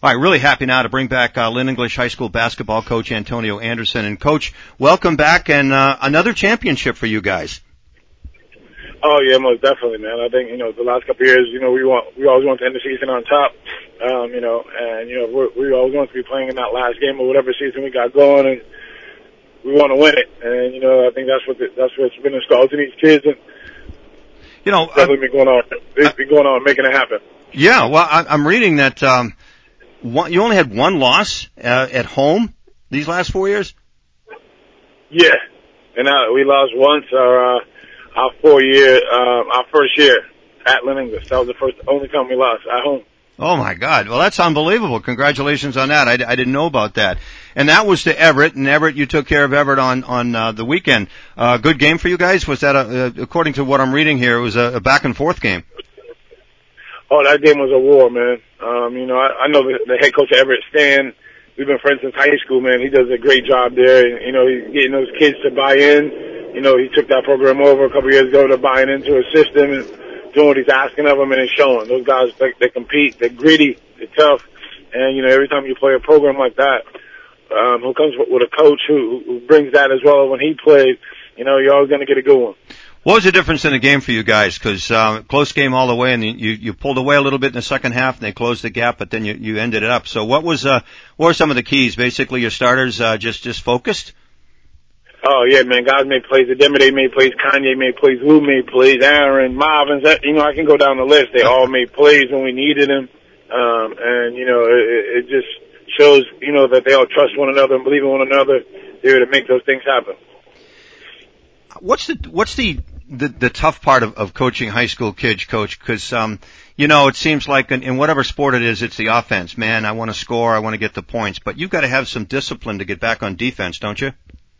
All right, really happy now to bring back Lynn English High School basketball coach Antonio Anderson. And, Coach, welcome back, and another championship for you guys. Oh, yeah, most definitely, man. I think, the last couple of years, we always want to end the season on top, we always want to be playing in that last game of whatever season we got going, and we want to win it. And, I think that's what's been installed in these kids, and definitely been going on making it happen. Yeah, well, I'm reading that you only had one loss at home these last 4 years? Yeah, and we lost once our first year at Lynn English. That was the only time we lost at home. Oh my God! Well, that's unbelievable. Congratulations on that. I didn't know about that. And that was to Everett. And Everett, you took care of Everett on the weekend. Good game for you guys. Was that according to what I'm reading here, it was a back and forth game? Oh, that game was a war, man. I know the head coach of Everett, Stan. We've been friends since high school, man. He does a great job there. He's getting those kids to buy in. He took that program over a couple of years ago to buying into a system and doing what he's asking of them, and it's showing. Those guys, they compete, they're gritty, they're tough, and, every time you play a program like that, who comes with a coach who brings that as well when he plays, you're always going to get a good one. What was the difference in the game for you guys? Because close game all the way, and you pulled away a little bit in the second half, and they closed the gap, but then you ended it up. So what were some of the keys? Basically, your starters just focused? Oh, yeah, man. Guys made plays. Ademide made plays. Kanye made plays. Lou made plays. Aaron, Marvin. I can go down the list. They all made plays when we needed them. It just shows, that they all trust one another and believe in one another. They're to make those things happen. What's the tough part of coaching high school kids, Coach? Because, it seems like in whatever sport it is, it's the offense. Man, I want to score. I want to get the points. But you've got to have some discipline to get back on defense, don't you?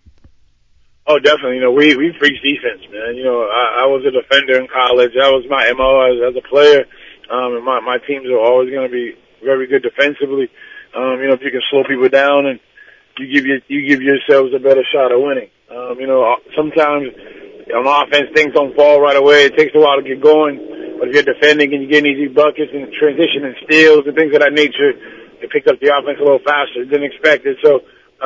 Oh, definitely. We preach defense, man. I was a defender in college. That was my MO as a player. And my teams are always going to be very good defensively. If you can slow people down and you give yourselves a better shot of winning. Sometimes on offense things don't fall right away. It takes a while to get going. But if you're defending and you're getting easy buckets and transition and steals and things of that nature, it picks up the offense a little faster than expected. So,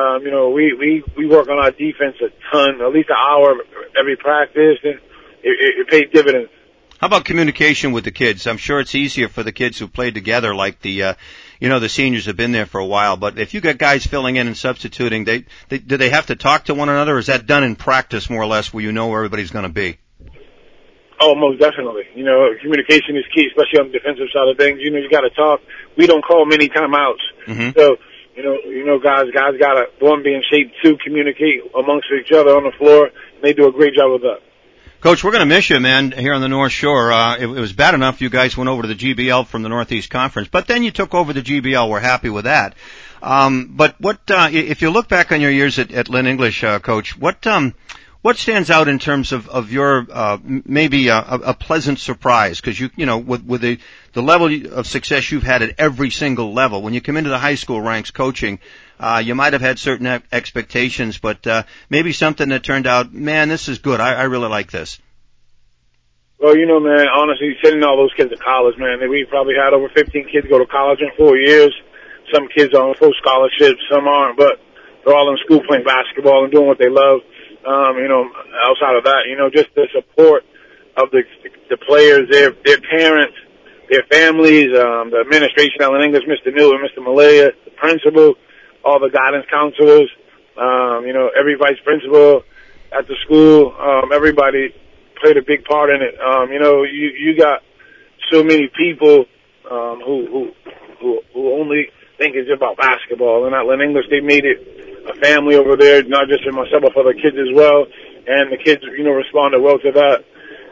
we work on our defense a ton, at least an hour every practice, and it pays dividends. How about communication with the kids? I'm sure it's easier for the kids who played together, like the seniors have been there for a while. But if you got guys filling in and substituting, do they have to talk to one another, or is that done in practice more or less, where where everybody's going to be? Oh, most definitely. Communication is key, especially on the defensive side of things. You got to talk. We don't call many timeouts, so. Guys gotta, one, be in shape, two, communicate amongst each other on the floor, and they do a great job of that. Coach, we're going to miss you, man, here on the North Shore. It was bad enough you guys went over to the GBL from the Northeast Conference, but then you took over the GBL. We're happy with that. But if you look back on your years at Lynn English, Coach, what stands out in terms of your maybe a pleasant surprise? Because with the level of success you've had at every single level, when you come into the high school ranks coaching, you might have had certain expectations, but maybe something that turned out, man, this is good. I really like this. Well, man, honestly, sending all those kids to college, man, we probably had over 15 kids go to college in 4 years. Some kids are on full scholarships, some aren't, but they're all in school playing basketball and doing what they love. Outside of that, just the support of the players, their parents, their families, the administration at Lynn English, Mr. Newton, Mr. Malaya, the principal, all the guidance counselors, every vice principal at the school, everybody played a big part in it. You got so many people, who only think it's about basketball, and at Lynn English, they made it a family over there, not just for myself, but for the kids as well. And the kids, responded well to that.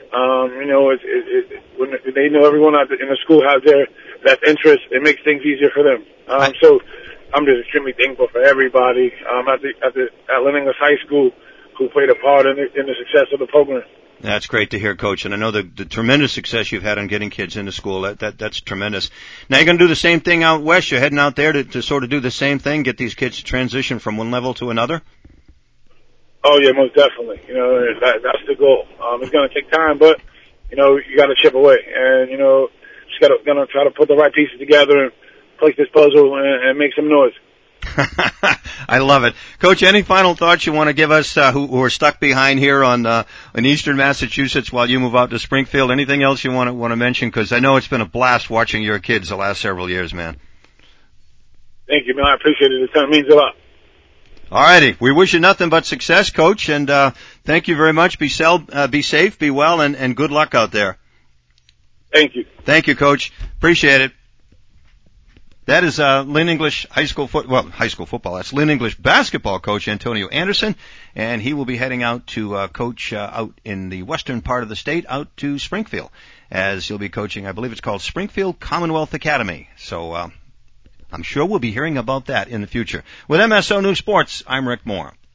When they know everyone in the school has their best interest, it makes things easier for them. So I'm just extremely thankful for everybody at Lynn English High School who played a part in the success of the program. That's great to hear, Coach, and I know the tremendous success you've had on getting kids into school. That's tremendous. Now you're going to do the same thing out west. You're heading out there to sort of do the same thing, get these kids to transition from one level to another? Oh, yeah, most definitely. That's the goal. It's going to take time, but, you got to chip away. And, just going to try to put the right pieces together and click this puzzle and make some noise. I love it. Coach, any final thoughts you want to give us who are stuck behind here in eastern Massachusetts while you move out to Springfield? Anything else you want to mention? Because I know it's been a blast watching your kids the last several years, man. Thank you, man. I appreciate it. It means a lot. All righty. We wish you nothing but success, Coach, and thank you very much. Be safe, be well, and good luck out there. Thank you. Thank you, Coach. Appreciate it. That is Lynn English high school football. That's Lynn English basketball coach Antonio Anderson, and he will be heading out to coach out in the western part of the state, out to Springfield, as he'll be coaching. I believe it's called Springfield Commonwealth Academy. So I'm sure we'll be hearing about that in the future. With MSO News Sports, I'm Rick Moore.